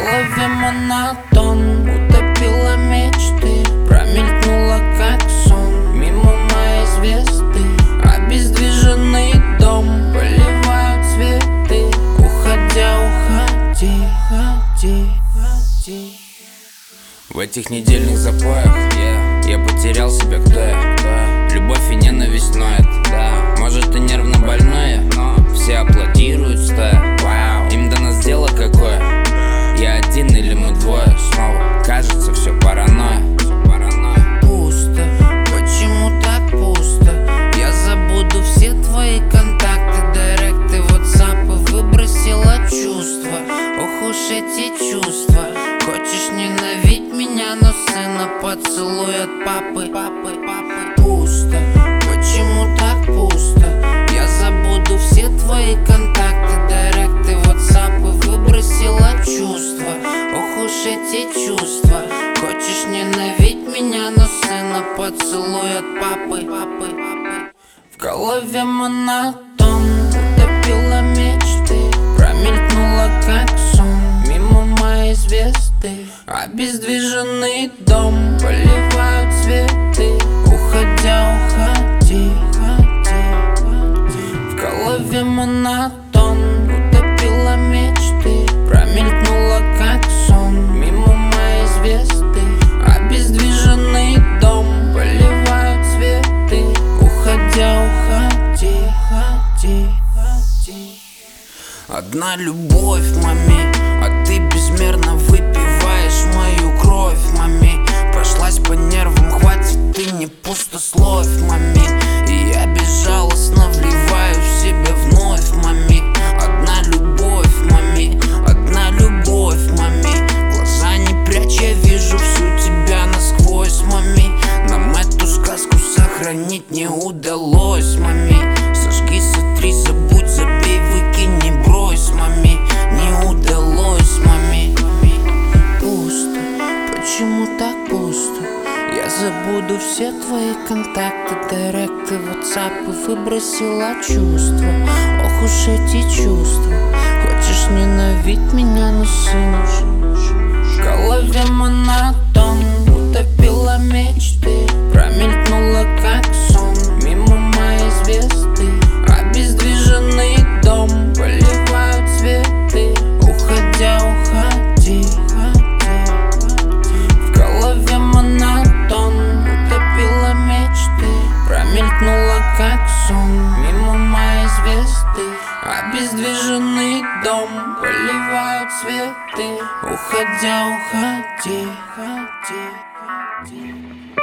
голове монотон, утопила мечты, промелькнула как сон мимо моей звезды. Обездвиженный дом, поливают цветы, уходя, уходи, ходи, ходи. В этих недельных запоях я потерял себя, кто я. Любовь и ненависть ноет, да. Может и нервно больная, но все аплодируют стоя. Им до нас дело какое? Я один или мы двое? Снова кажется все паранойя. Пусто, почему так пусто? Я забуду все твои контакты, директы, ватсапы, выбросила чувства. Ох уж эти чувства. Хочешь ненавидеть меня, но сына поцелуй от папы. Пусто, почему так пусто? Я забуду все твои контакты, директы, ватсапы, выбросила чувства. Ох уж эти чувства. Хочешь ненавидеть меня, но сына поцелуй от папы. В голове монотон, утопила мечты, промелькнула как сон мимо моей звезды. Обездвиженный дом, поливают цветы, уходя, уходи, ходи, ходи. В голове монотон, утопила мечты, промелькнула как сон мимо моей звезды. Обездвиженный дом, поливают цветы, уходя, уходи, ходи, ходи. Одна любовь, мами, а ты безмерно выпиваешь мою кровь, мами. Прошлась по нервам, хватит, ты не пустословь, мами. И я безжалостно вливаю в себя вновь, мами. Одна любовь, мами, одна любовь, мами. Глаза не прячь, я вижу всю тебя насквозь, мами. Нам эту сказку сохранить не удалось, мами. Сожги, сотри, забудь, забей, выкинь, не брось, мами. Не удалось, мами. Пусто, почему так пусто? Я забуду все твои контакты, директы, ватсапы, выбросила чувства. Ох уж эти чувства. Хочешь ненавидеть меня, но сына. В голове монотон, утопила мечты, промелькнула как сон мимо моей звезды. Обездвиженный дом, поливают цветы, уходя, уходи, ходи, ходи. В голове монотон, утопила мечты, промелькнула как сон мимо моей звезды. Обездвиженный дом, поливают цветы, уходя, уходи, ходи, ходи.